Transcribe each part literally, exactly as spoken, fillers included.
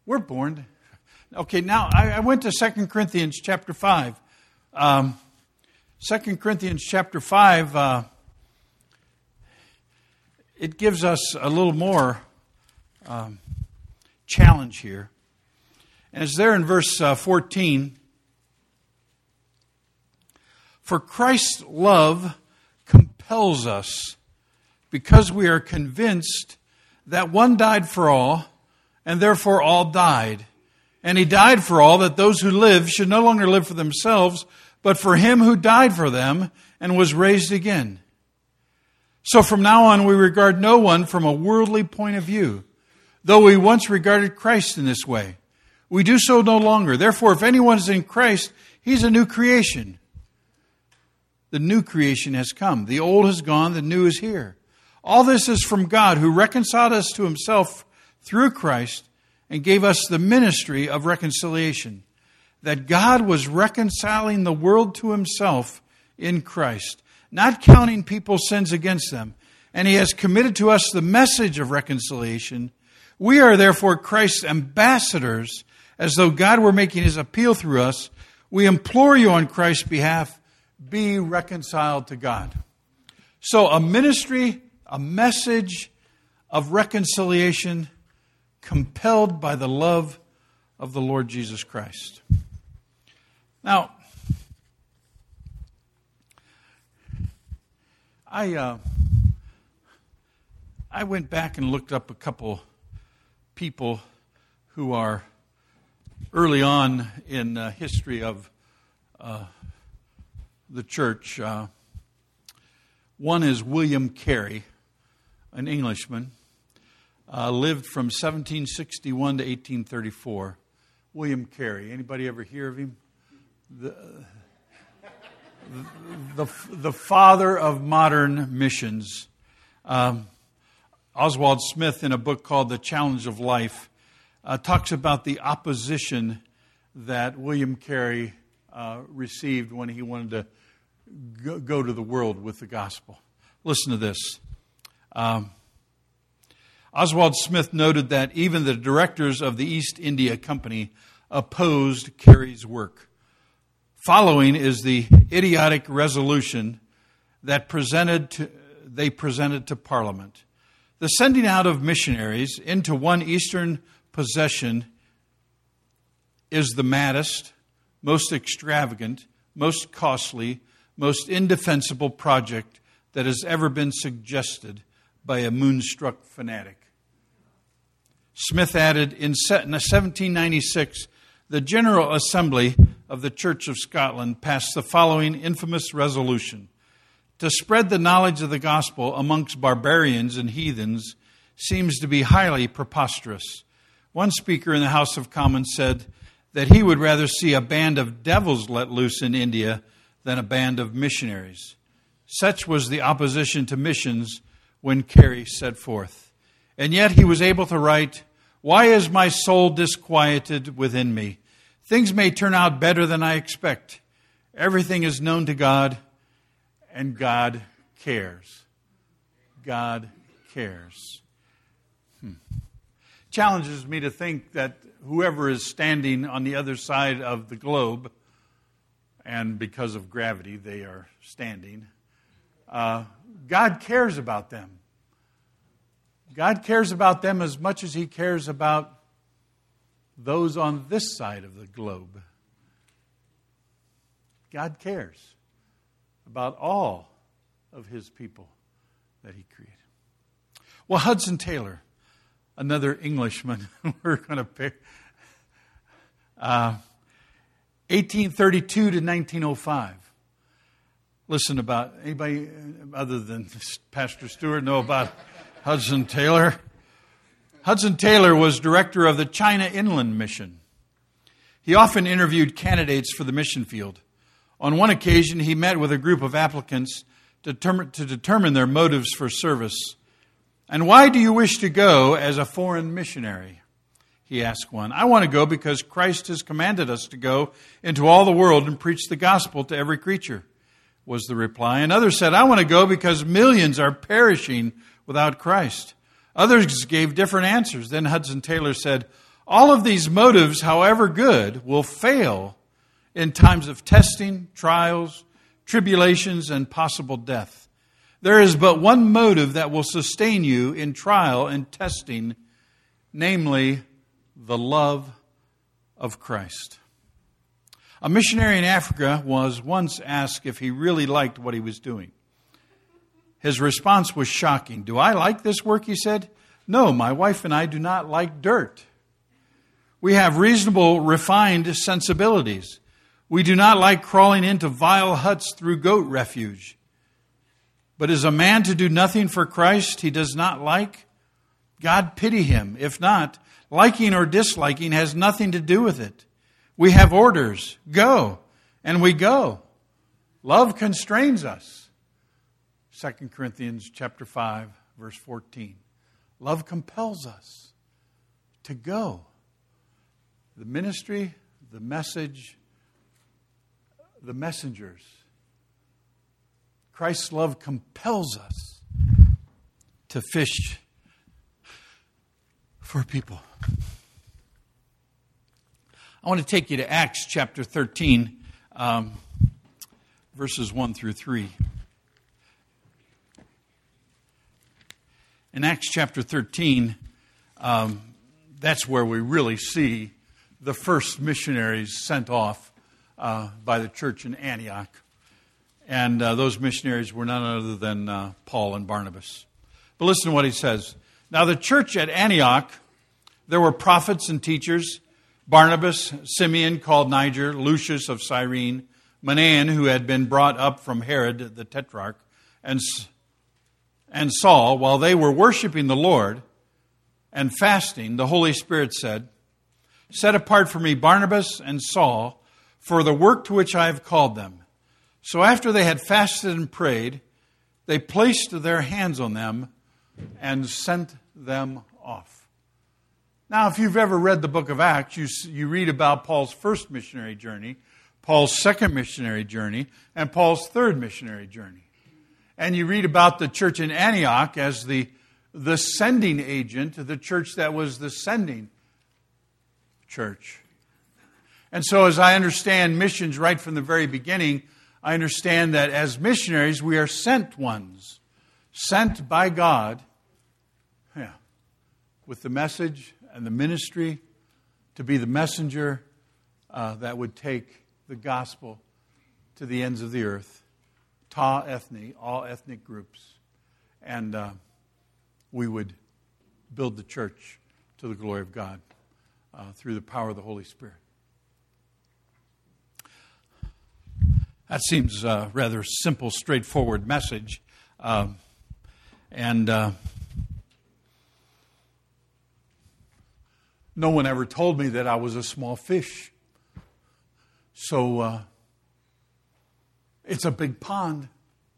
We're born. Okay, now I, I went to Second Corinthians chapter five. Um, Second Corinthians chapter five, uh, it gives us a little more um, challenge here. And it's there in verse uh, fourteen. For Christ's love compels us, because we are convinced that one died for all, and therefore all died. And he died for all, that those who live should no longer live for themselves, but for him who died for them and was raised again. So from now on we regard no one from a worldly point of view, though we once regarded Christ in this way. We do so no longer. Therefore, if anyone is in Christ, he's a new creation. The new creation has come. The old has gone, the new is here. All this is from God, who reconciled us to himself through Christ and gave us the ministry of reconciliation. That God was reconciling the world to himself in Christ, not counting people's sins against them. And he has committed to us the message of reconciliation. We are therefore Christ's ambassadors, as though God were making his appeal through us. We implore you on Christ's behalf, be reconciled to God. So a ministry, a message of reconciliation compelled by the love of the Lord Jesus Christ. Now, I uh, I went back and looked up a couple people who are early on in uh, history of uh, the church. Uh, one is William Carey, an Englishman, uh, lived from seventeen sixty-one to eighteen thirty-four. William Carey. Anybody ever hear of him? The, the, the father of modern missions. Um, Oswald Smith, in a book called The Challenge of Life, uh, talks about the opposition that William Carey uh, received when he wanted to go, go to the world with the gospel. Listen to this. Um, Oswald Smith noted that even the directors of the East India Company opposed Carey's work. Following is the idiotic resolution that presented to, they presented to Parliament. The sending out of missionaries into one Eastern possession is the maddest, most extravagant, most costly, most indefensible project that has ever been suggested by a moonstruck fanatic. Smith added, in seventeen ninety-six, the General Assembly of the Church of Scotland passed the following infamous resolution: to spread the knowledge of the gospel amongst barbarians and heathens seems to be highly preposterous. One speaker in the House of Commons said that he would rather see a band of devils let loose in India than a band of missionaries. Such was the opposition to missions when Carey set forth. And yet he was able to write, "Why is my soul disquieted within me? Things may turn out better than I expect. Everything is known to God, and God cares." God cares. Hmm. Challenges me to think that whoever is standing on the other side of the globe, and because of gravity they are standing, uh, God cares about them. God cares about them as much as he cares about those on this side of the globe. God cares about all of his people that he created. Well, Hudson Taylor, another Englishman, we're going to pick, uh, eighteen thirty-two to nineteen oh five. Listen, about anybody other than Pastor Stewart know about Hudson Taylor? Hudson Taylor was director of the China Inland Mission. He often interviewed candidates for the mission field. On one occasion, he met with a group of applicants to determine, to determine their motives for service. "And why do you wish to go as a foreign missionary?" he asked one. "I want to go because Christ has commanded us to go into all the world and preach the gospel to every creature," was the reply. Another said, "I want to go because millions are perishing without Christ." Others gave different answers. Then Hudson Taylor said, All of these motives, however good, will fail in times of testing, trials, tribulations, and possible death. There is but one motive that will sustain you in trial and testing, namely the love of Christ. A missionary in Africa was once asked if he really liked what he was doing. His response was shocking. "Do I like this work?" he said. "No, my wife and I do not like dirt. We have reasonable, refined sensibilities. We do not like crawling into vile huts through goat refuge. But is a man to do nothing for Christ he does not like? God pity him. If not, liking or disliking has nothing to do with it. We have orders. Go. And we go. Love constrains us." Second Corinthians chapter five, verse fourteen. Love compels us to go. The ministry, the message, the messengers. Christ's love compels us to fish for people. I want to take you to Acts chapter thirteen, um, verses one through three. In Acts chapter thirteen, um, that's where we really see the first missionaries sent off uh, by the church in Antioch. And uh, those missionaries were none other than uh, Paul and Barnabas. But listen to what he says. "Now the church at Antioch, there were prophets and teachers, Barnabas, Simeon called Niger, Lucius of Cyrene, Manaen, who had been brought up from Herod the Tetrarch, and, and Saul. While they were worshiping the Lord and fasting, the Holy Spirit said, 'Set apart for me Barnabas and Saul for the work to which I have called them.' So after they had fasted and prayed, they placed their hands on them and sent them off." Now, if you've ever read the book of Acts, you, you read about Paul's first missionary journey, Paul's second missionary journey, and Paul's third missionary journey. And you read about the church in Antioch as the, the sending agent, the church that was the sending church. And so as I understand missions right from the very beginning, I understand that as missionaries, we are sent ones, sent by God, yeah, with the message and the ministry to be the messenger uh, that would take the gospel to the ends of the earth, ta ethne, all ethnic groups, and uh, we would build the church to the glory of God uh, through the power of the Holy Spirit. That seems a rather simple, straightforward message. Um, and uh, no one ever told me that I was a small fish. So uh, it's a big pond.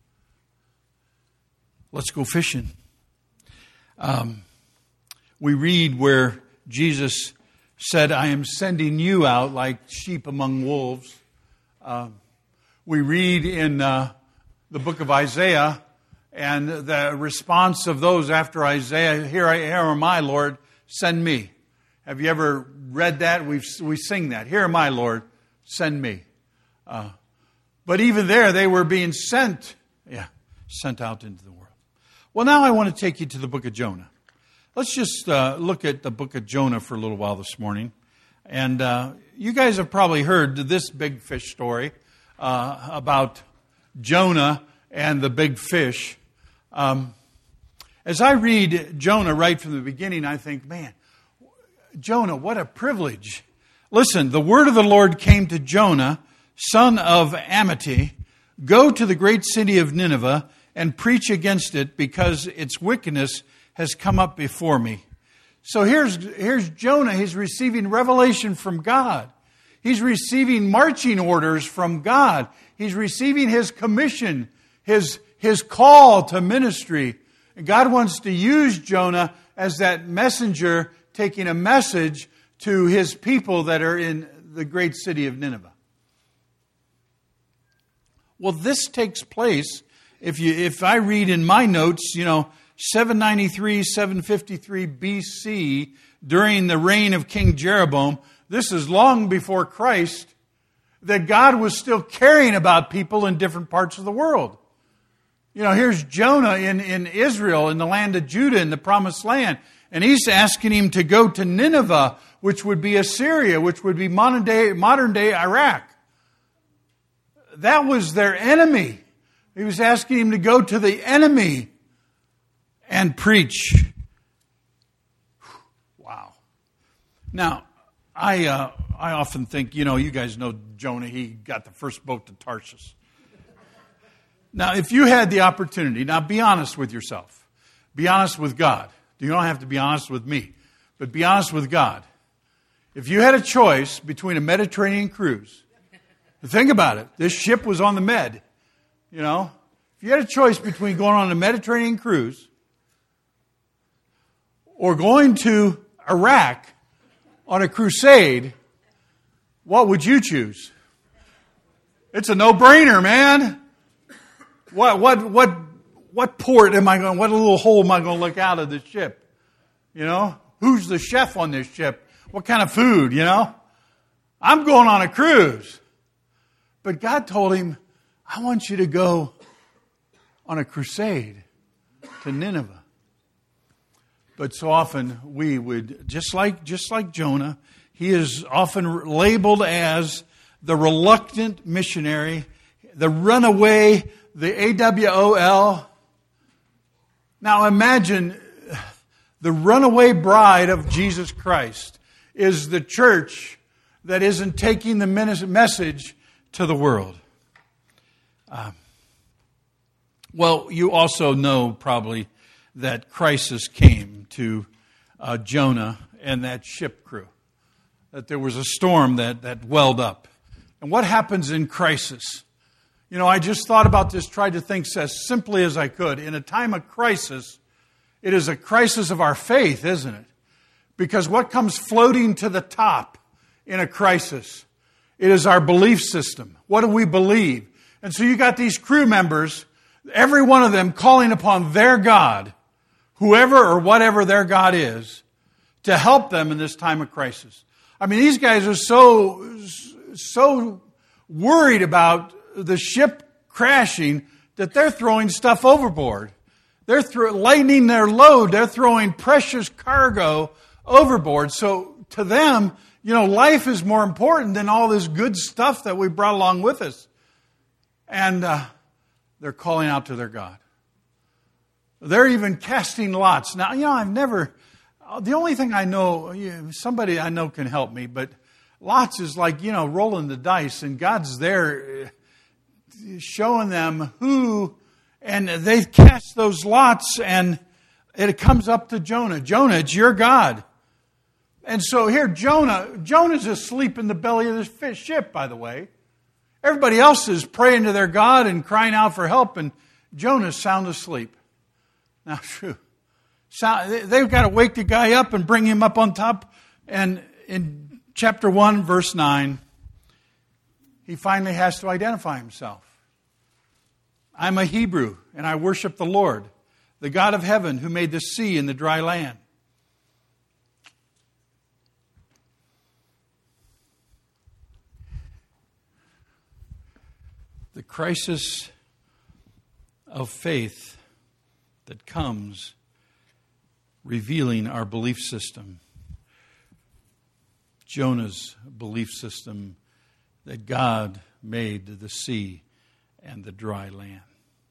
Let's go fishing. Um, we read where Jesus said, "I am sending you out like sheep among wolves." Uh, We read in uh, the book of Isaiah and the response of those after Isaiah, here, I, here am I, Lord, send me. Have you ever read that? We've, we sing that. Here am I, Lord, send me. Uh, but even there, they were being sent, yeah, sent out into the world. Well, now I want to take you to the book of Jonah. Let's just uh, look at the book of Jonah for a little while this morning. And uh, you guys have probably heard this big fish story. Uh, about Jonah and the big fish. Um, as I read Jonah right from the beginning, I think, man, Jonah, what a privilege. Listen, the word of the Lord came to Jonah, son of Amittai, "Go to the great city of Nineveh and preach against it, because its wickedness has come up before me." So here's, here's Jonah. He's receiving revelation from God. He's receiving marching orders from God. He's receiving His commission, His, His call to ministry. And God wants to use Jonah as that messenger taking a message to His people that are in the great city of Nineveh. Well, this takes place, if you if I read in my notes, you know, seven ninety-three, seven fifty-three B C, during the reign of King Jeroboam. This is long before Christ, that God was still caring about people in different parts of the world. You know, here's Jonah in, in Israel, in the land of Judah, in the promised land. And he's asking him to go to Nineveh, which would be Assyria, which would be modern day, modern day Iraq. That was their enemy. He was asking him to go to the enemy and preach. Wow. Now, I uh, I often think, you know, you guys know Jonah. He got the first boat to Tarshish. Now, if you had the opportunity, now be honest with yourself. Be honest with God. You don't have to be honest with me, but be honest with God. If you had a choice between a Mediterranean cruise, think about it. This ship was on the Med, you know. If you had a choice between going on a Mediterranean cruise or going to Iraq on a crusade, what would you choose? It's a no-brainer, man. What what what what port am I going? What little hole am I going to look out of this ship? You know, who's the chef on this ship? What kind of food? You know, I'm going on a cruise. But God told him, I want you to go on a crusade to Nineveh. But so often we would, just like just like Jonah, he is often labeled as the reluctant missionary, the runaway, the A W O L. Now imagine the runaway bride of Jesus Christ is the church that isn't taking the message to the world. Uh, well, you also know probably that crisis came to uh, Jonah and that ship crew. That there was a storm that, that welled up. And what happens in crisis? You know, I just thought about this, tried to think as simply as I could. In a time of crisis, it is a crisis of our faith, isn't it? Because what comes floating to the top in a crisis? It is our belief system. What do we believe? And so you got these crew members, every one of them calling upon their God, whoever or whatever their God is, to help them in this time of crisis. I mean, these guys are so, so worried about the ship crashing that they're throwing stuff overboard. They're th- lightening their load. They're throwing precious cargo overboard. So to them, you know, life is more important than all this good stuff that we brought along with us. And uh, they're calling out to their God. They're even casting lots. Now, you know, I've never, the only thing I know, somebody I know can help me, but lots is like, you know, rolling the dice, and God's there showing them who, and they cast those lots, and it comes up to Jonah. Jonah, it's your God. And so here, Jonah, Jonah's asleep in the belly of this fish ship, by the way. Everybody else is praying to their God and crying out for help, and Jonah's sound asleep. Now, true. They've got to wake the guy up and bring him up on top. And in chapter one, verse nine, he finally has to identify himself. I'm a Hebrew, and I worship the Lord, the God of heaven, who made the sea and the dry land. The crisis of faith that comes revealing our belief system. Jonah's belief system that God made the sea and the dry land.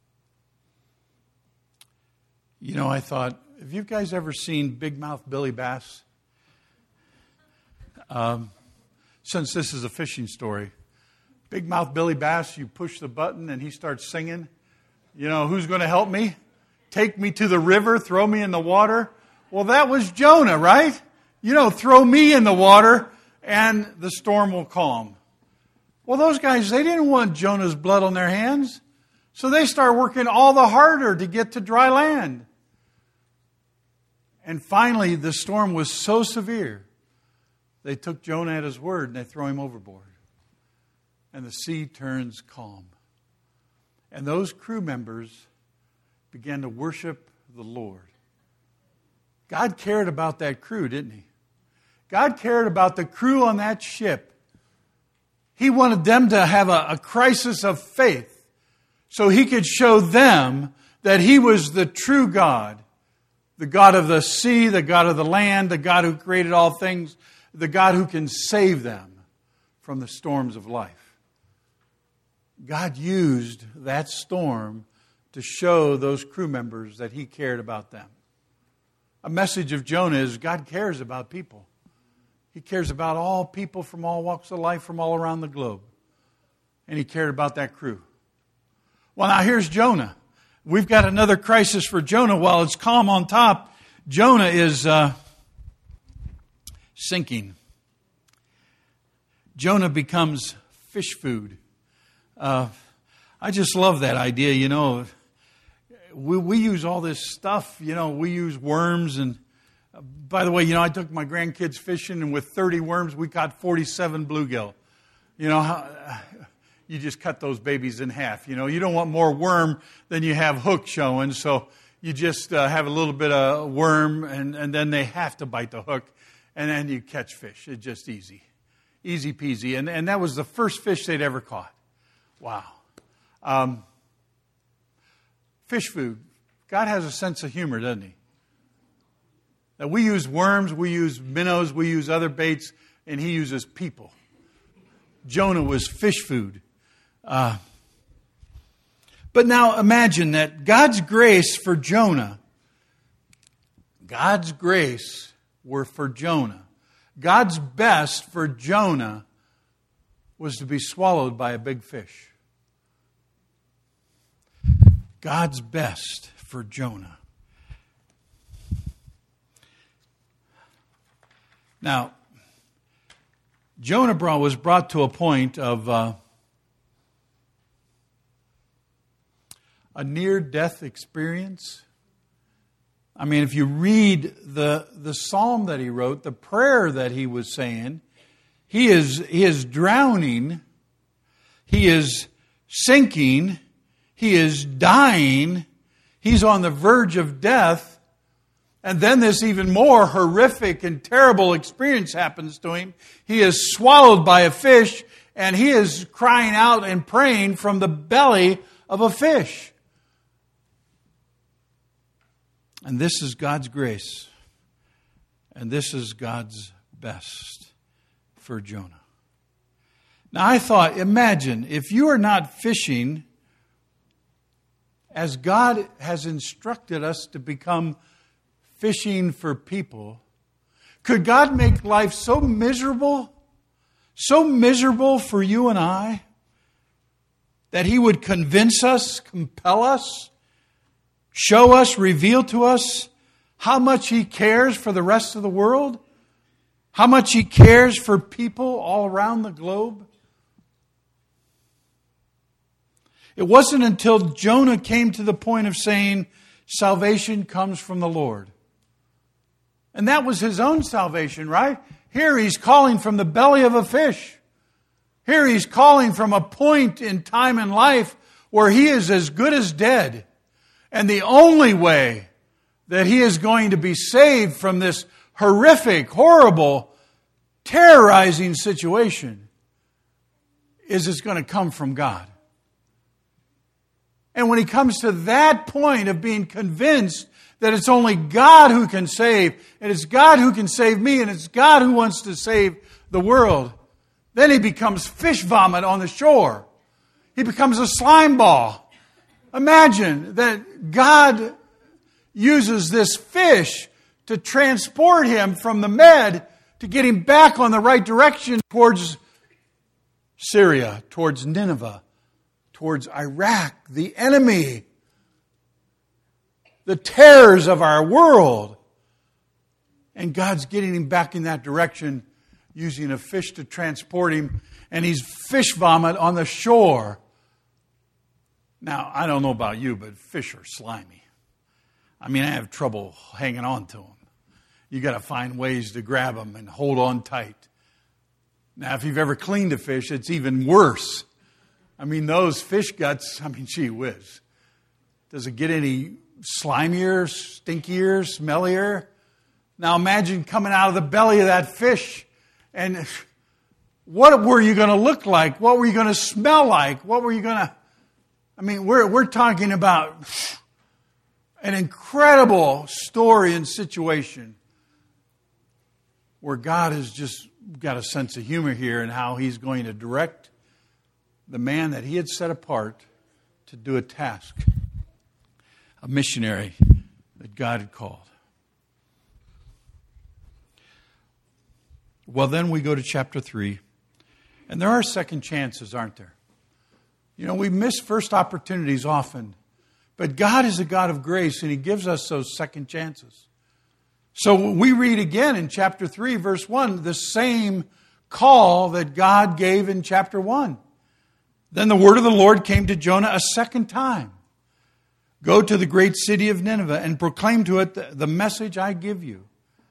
You know, I thought, have you guys ever seen Big Mouth Billy Bass? Um, since this is a fishing story, Big Mouth Billy Bass, you push the button and he starts singing. You know, who's going to help me? Take me to the river, throw me in the water. Well, that was Jonah, right? You know, throw me in the water and the storm will calm. Well, those guys, they didn't want Jonah's blood on their hands. So they start working all the harder to get to dry land. And finally, the storm was so severe, they took Jonah at his word and they throw him overboard. And the sea turns calm. And those crew members began to worship the Lord. God cared about that crew, didn't He? God cared about the crew on that ship. He wanted them to have a, a crisis of faith so He could show them that He was the true God, the God of the sea, the God of the land, the God who created all things, the God who can save them from the storms of life. God used that storm to show those crew members that He cared about them. A message of Jonah is God cares about people. He cares about all people from all walks of life from all around the globe. And He cared about that crew. Well, now here's Jonah. We've got another crisis for Jonah. While it's calm on top, Jonah is uh, sinking. Jonah becomes fish food. Uh, I just love that idea, you know. We, we use all this stuff, you know, we use worms. And uh, by the way, you know, I took my grandkids fishing, and with thirty worms, we caught forty-seven bluegill. You know, uh, you just cut those babies in half. You know, you don't want more worm than you have hook showing, so you just uh, have a little bit of worm, and, and then they have to bite the hook, and then you catch fish. It's just easy. Easy peasy. And, and that was the first fish they'd ever caught. Wow. Um, fish food. God has a sense of humor, doesn't He? That we use worms, we use minnows, we use other baits, and He uses people. Jonah was fish food. Uh, but now imagine that God's grace for Jonah, God's grace were for Jonah. God's best for Jonah was to be swallowed by a big fish. God's best for Jonah. Now, Jonah was brought to a point of uh, a near-death experience. I mean, if you read the, the psalm that he wrote, the prayer that he was saying, he is, he is drowning, he is sinking, he is dying, he's on the verge of death, and then this even more horrific and terrible experience happens to him. He is swallowed by a fish, and he is crying out and praying from the belly of a fish. And this is God's grace. And this is God's best for Jonah. Now I thought, imagine if you are not fishing as God has instructed us to become fishing for people, could God make life so miserable, so miserable for you and I, that He would convince us, compel us, show us, reveal to us how much He cares for the rest of the world? How much He cares for people all around the globe? It wasn't until Jonah came to the point of saying, salvation comes from the Lord. And that was his own salvation, right? Here he's calling from the belly of a fish. Here he's calling from a point in time in life where he is as good as dead. And the only way that he is going to be saved from this horrific, horrible, terrorizing situation is it's going to come from God. And when he comes to that point of being convinced that it's only God who can save, and it's God who can save me, and it's God who wants to save the world, then he becomes fish vomit on the shore. He becomes a slime ball. Imagine that God uses this fish to transport him from the Med to get him back on the right direction towards Syria, towards Nineveh, towards Iraq, the enemy, the terrors of our world. And God's getting him back in that direction using a fish to transport him, and he's fish vomit on the shore. Now, I don't know about you, but fish are slimy. I mean, I have trouble hanging on to them. You got to find ways to grab them and hold on tight. Now, if you've ever cleaned a fish, it's even worse. I mean, those fish guts, I mean, gee whiz. Does it get any slimier, stinkier, smellier. Now imagine coming out of the belly of that fish, and what were you going to look like? What were you going to smell like? What were you going to... I mean, we're we're talking about an incredible story and situation where God has just got a sense of humor here and how He's going to direct the man that He had set apart to do a task, a missionary that God had called. Well, then we go to chapter three, and there are second chances, aren't there? You know, we miss first opportunities often, but God is a God of grace, and He gives us those second chances. So we read again in chapter three, verse one, the same call that God gave in chapter one. Then the word of the Lord came to Jonah a second time. Go to the great city of Nineveh and proclaim to it the message I give you.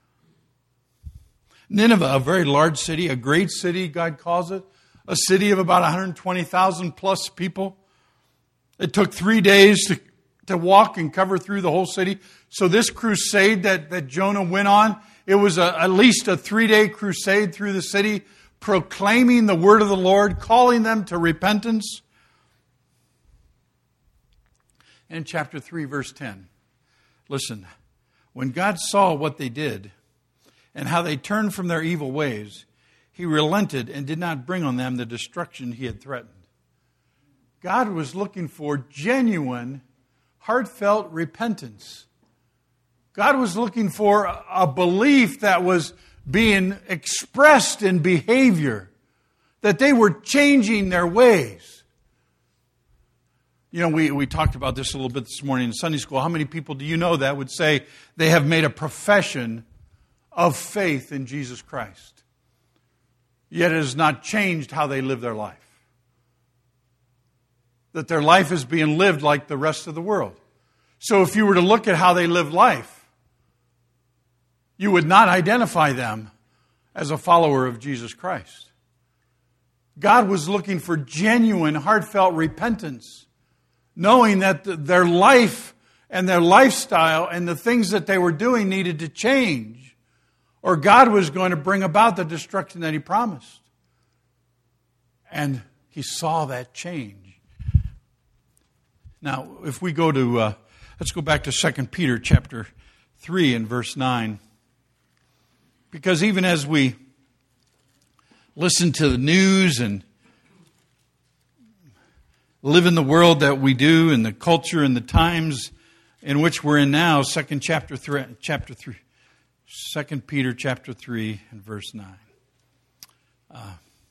Nineveh, a very large city, a great city, God calls it. A city of about one hundred twenty thousand plus people. It took three days to, to walk and cover through the whole city. So this crusade that, that Jonah went on, it was a, at least a three-day crusade through the city, proclaiming the word of the Lord, calling them to repentance. In chapter three, verse ten, listen, when God saw what they did and how they turned from their evil ways, He relented and did not bring on them the destruction He had threatened. God was looking for genuine, heartfelt repentance. God was looking for a belief that was being expressed in behavior, that they were changing their ways. You know, we, we talked about this a little bit this morning in Sunday school. How many people do you know that would say they have made a profession of faith in Jesus Christ, yet it has not changed how they live their life? That their life is being lived like the rest of the world. So if you were to look at how they live life, you would not identify them as a follower of Jesus Christ. God was looking for genuine, heartfelt repentance, knowing that their life and their lifestyle and the things that they were doing needed to change, or God was going to bring about the destruction that He promised. And He saw that change. Now, if we go to, uh, let's go back to Second Peter chapter three and verse nine. Because even as we listen to the news and live in the world that we do and the culture and the times in which we're in now, Second chapter three, chapter three, Second Peter chapter three and verse nine. Uh,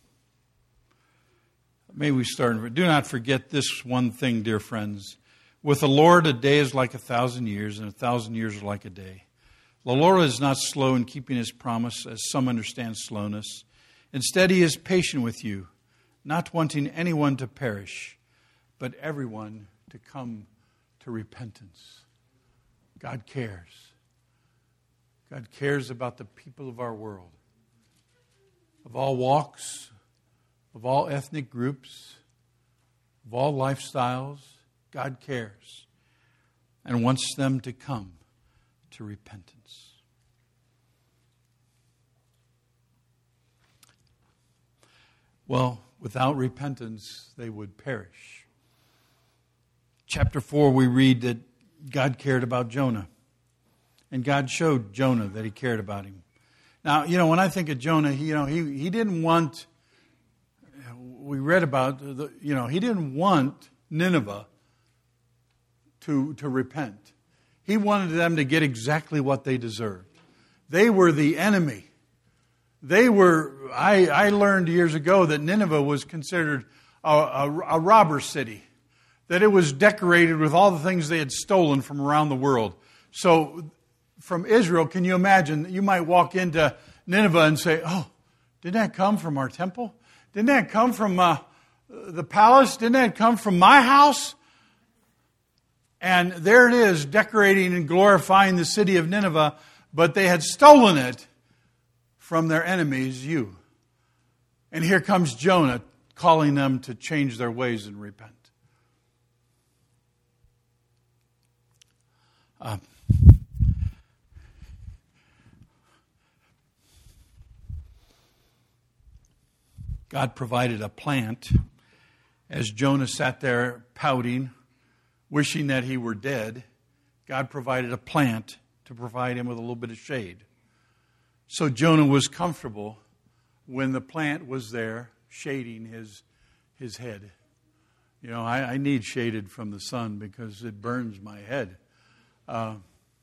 may we start. Do not forget this one thing, dear friends. With the Lord, a day is like a thousand years, and a thousand years are like a day. The Lord is not slow in keeping His promise, as some understand slowness. Instead, He is patient with you, not wanting anyone to perish, but everyone to come to repentance. God cares. God cares about the people of our world, of all walks, of all ethnic groups, of all lifestyles. God cares and wants them to come to repentance. Well, without repentance, they would perish. Chapter four, we read that God cared about Jonah. And God showed Jonah that He cared about him. Now, you know, when I think of Jonah, he, you know, he, he didn't want, we read about, the, you know, he didn't want Nineveh to, to repent. He wanted them to get exactly what they deserved. They were the enemy. They were, I, I learned years ago that Nineveh was considered a, a, a robber city. That it was decorated with all the things they had stolen from around the world. So from Israel, can you imagine, you might walk into Nineveh and say, oh, didn't that come from our temple? Didn't that come from uh, the palace? Didn't that come from my house? And there it is, decorating and glorifying the city of Nineveh, but they had stolen it from their enemies, you. And here comes Jonah calling them to change their ways and repent. Uh, God provided a plant as Jonah sat there pouting, wishing that he were dead. God provided a plant to provide him with a little bit of shade. So Jonah was comfortable when the plant was there shading his his head. You know, I, I need shaded from the sun because it burns my head. Uh,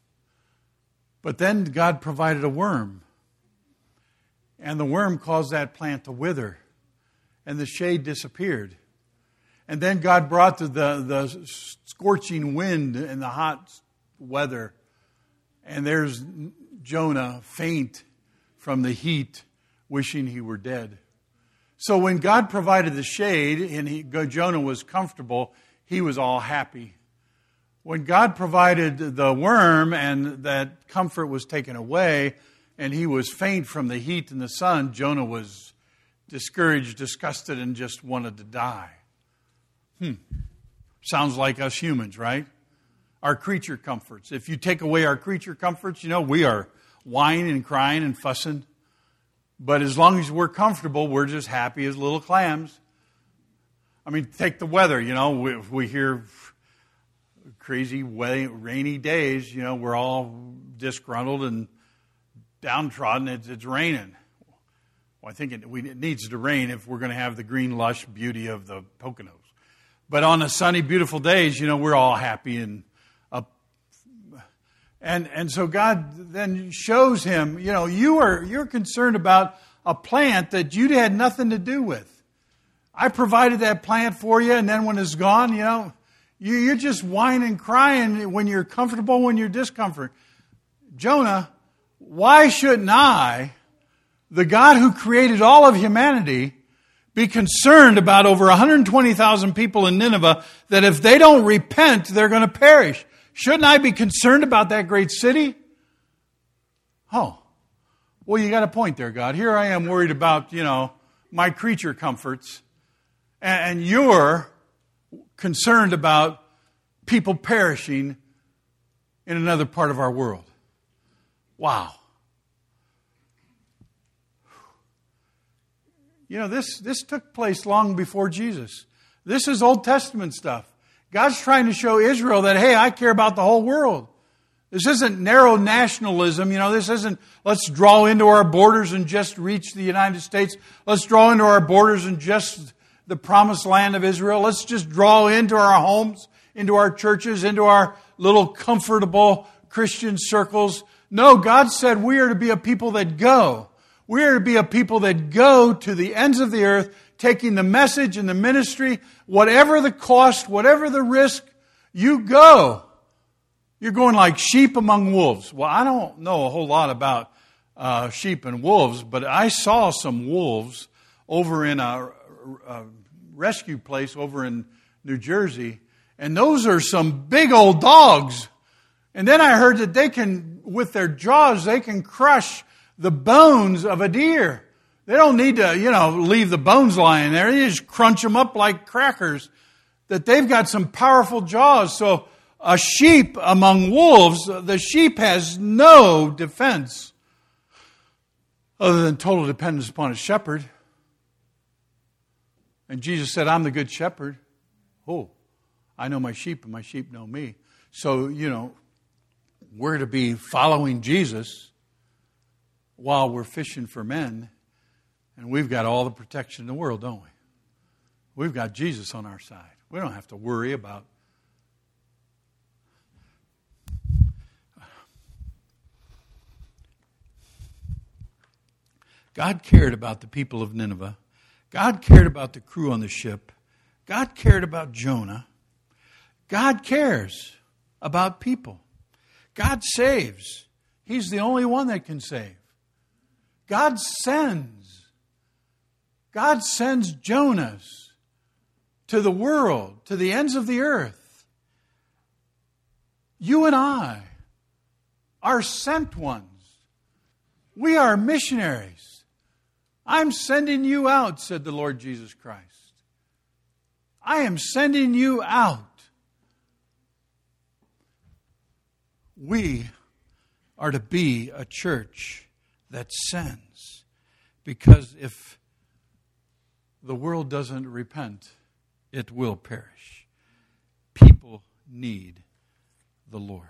but then God provided a worm. And the worm caused that plant to wither. And the shade disappeared. And then God brought the, the, the scorching wind and the hot weather. And there's Jonah faint from the heat, wishing he were dead. So when God provided the shade and he, Jonah was comfortable, he was all happy. When God provided the worm and that comfort was taken away and he was faint from the heat and the sun, Jonah was discouraged, disgusted, and just wanted to die. Hmm. Sounds like us humans, right? Our creature comforts. If you take away our creature comforts, you know, we are whining and crying and fussing. But as long as we're comfortable, we're just happy as little clams. I mean, take the weather, you know, we, we hear crazy rainy days, you know, we're all disgruntled and downtrodden. It's, it's raining. Well, I think it, we, it needs to rain if we're going to have the green, lush beauty of the Poconos. But on the sunny, beautiful days, you know, we're all happy and up. And and so God then shows him, you know, you are you're concerned about a plant that you had nothing to do with. I provided that plant for you, and then when it's gone, you know, you, you're just whining and crying when you're comfortable, when you're discomfort. Jonah, why shouldn't I, the God who created all of humanity, be concerned about over one hundred twenty thousand people in Nineveh that if they don't repent, they're going to perish? Shouldn't I be concerned about that great city? Oh, well, you got a point there, God. Here I am worried about, you know, my creature comforts, and you're concerned about people perishing in another part of our world. Wow. You know, this, this took place long before Jesus. This is Old Testament stuff. God's trying to show Israel that, hey, I care about the whole world. This isn't narrow nationalism. You know, this isn't, let's draw into our borders and just reach the United States. Let's draw into our borders and just the promised land of Israel. Let's just draw into our homes, into our churches, into our little comfortable Christian circles. No, God said we are to be a people that go. We are to be a people that go to the ends of the earth, taking the message and the ministry, whatever the cost, whatever the risk, you go. You're going like sheep among wolves. Well, I don't know a whole lot about uh, sheep and wolves, but I saw some wolves over in a, a rescue place over in New Jersey, and those are some big old dogs. And then I heard that they can, with their jaws, they can crush the bones of a deer. They don't need to, you know, leave the bones lying there. They just crunch them up like crackers. That they've got some powerful jaws. So a sheep among wolves, the sheep has no defense other than total dependence upon a shepherd. And Jesus said, I'm the good shepherd. Oh, I know my sheep and my sheep know me. So, you know, we're to be following Jesus while we're fishing for men. And we've got all the protection in the world, don't we? We've got Jesus on our side. We don't have to worry about. God cared about the people of Nineveh. God cared about the crew on the ship. God cared about Jonah. God cares about people. God saves. He's the only one that can save. God sends. God sends Jonas to the world, to the ends of the earth. You and I are sent ones. We are missionaries. I'm sending you out, said the Lord Jesus Christ. I am sending you out. We are to be a church that sends. Because if the world doesn't repent, it will perish. People need the Lord.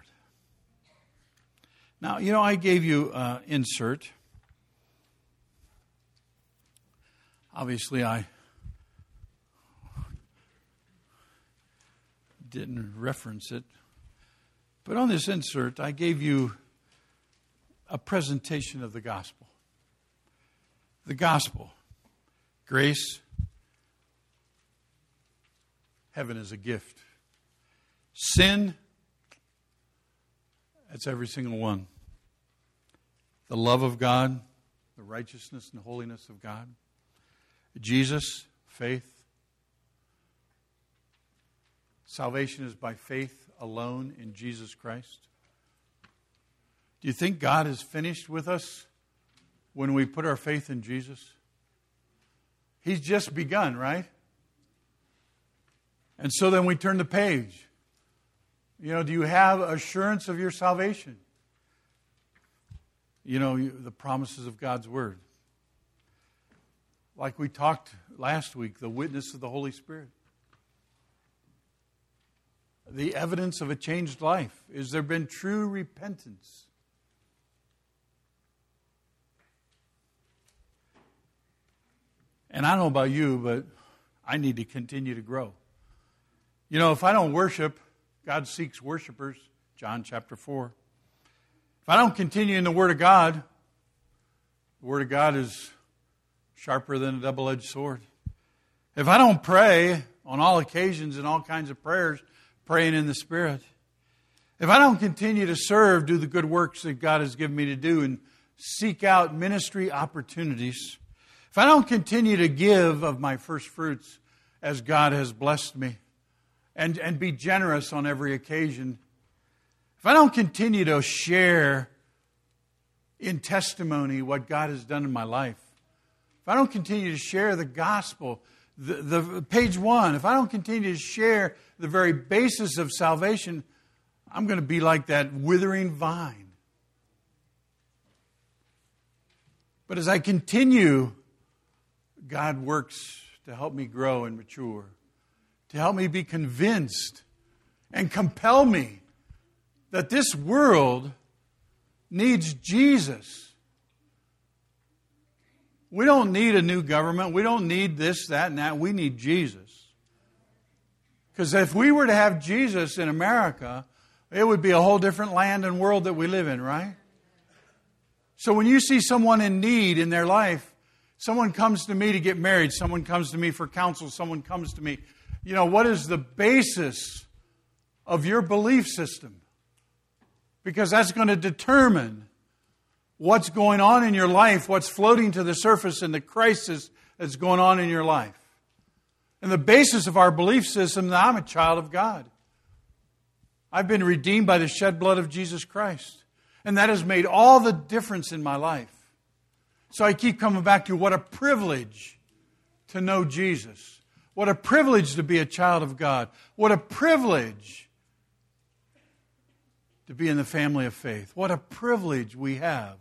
Now, you know, I gave you an insert. Obviously, I didn't reference it. But on this insert, I gave you a presentation of the gospel. The gospel. Grace. Heaven is a gift. Sin. That's every single one. The love of God. The righteousness and holiness of God. Jesus. Faith. Salvation is by faith alone in Jesus Christ. Do you think God is finished with us when we put our faith in Jesus? He's just begun, right? And so then we turn the page. You know, do you have assurance of your salvation? You know, the promises of God's Word. Like we talked last week, the witness of the Holy Spirit. The evidence of a changed life. Is there been true repentance? And I don't know about you, but I need to continue to grow. You know, if I don't worship, God seeks worshipers, John chapter four. If I don't continue in the Word of God, the Word of God is sharper than a double-edged sword. If I don't pray on all occasions and all kinds of prayers, praying in the Spirit. If I don't continue to serve, do the good works that God has given me to do, and seek out ministry opportunities. If I don't continue to give of my first fruits as God has blessed me, and, and be generous on every occasion. If I don't continue to share in testimony what God has done in my life. If I don't continue to share the gospel, The, the page one, if I don't continue to share the very basis of salvation, I'm going to be like that withering vine. But as I continue, God works to help me grow and mature, to help me be convinced and compel me that this world needs Jesus. We don't need a new government. We don't need this, that, and that. We need Jesus. Because if we were to have Jesus in America, it would be a whole different land and world that we live in, right? So when you see someone in need in their life, someone comes to me to get married, someone comes to me for counsel, someone comes to me, you know, what is the basis of your belief system? Because that's going to determine what's going on in your life, what's floating to the surface in the crisis that's going on in your life. And the basis of our belief system, that I'm a child of God. I've been redeemed by the shed blood of Jesus Christ. And that has made all the difference in my life. So I keep coming back to what a privilege to know Jesus. What a privilege to be a child of God. What a privilege to be in the family of faith. What a privilege we have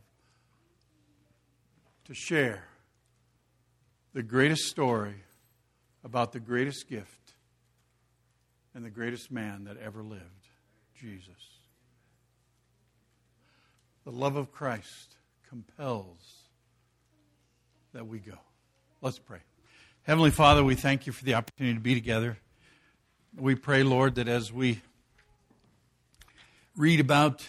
to share the greatest story about the greatest gift and the greatest man that ever lived, Jesus. The love of Christ compels that we go. Let's pray. Heavenly Father, we thank you for the opportunity to be together. We pray, Lord, that as we read about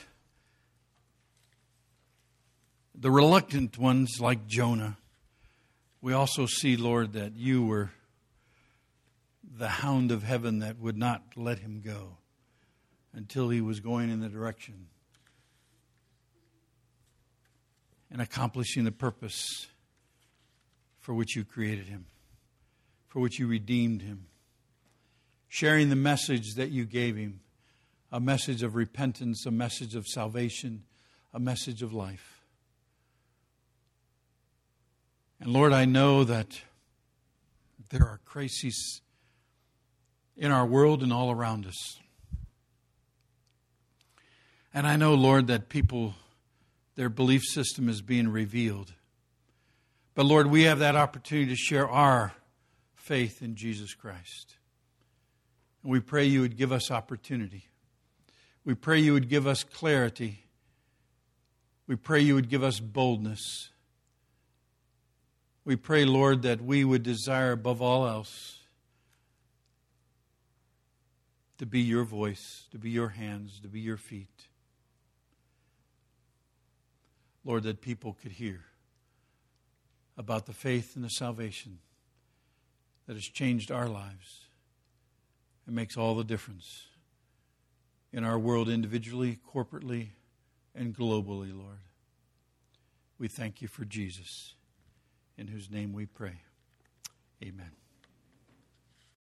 the reluctant ones like Jonah, we also see, Lord, that you were the hound of heaven that would not let him go until he was going in the direction and accomplishing the purpose for which you created him, for which you redeemed him, sharing the message that you gave him, a message of repentance, a message of salvation, a message of life. And Lord, I know that there are crises in our world and all around us. And I know, Lord, that people, their belief system is being revealed. But Lord, we have that opportunity to share our faith in Jesus Christ. And we pray you would give us opportunity. We pray you would give us clarity. We pray you would give us boldness. We pray, Lord, that we would desire above all else to be your voice, to be your hands, to be your feet. Lord, that people could hear about the faith and the salvation that has changed our lives and makes all the difference in our world individually, corporately, and globally, Lord. We thank you for Jesus, in whose name we pray. Amen.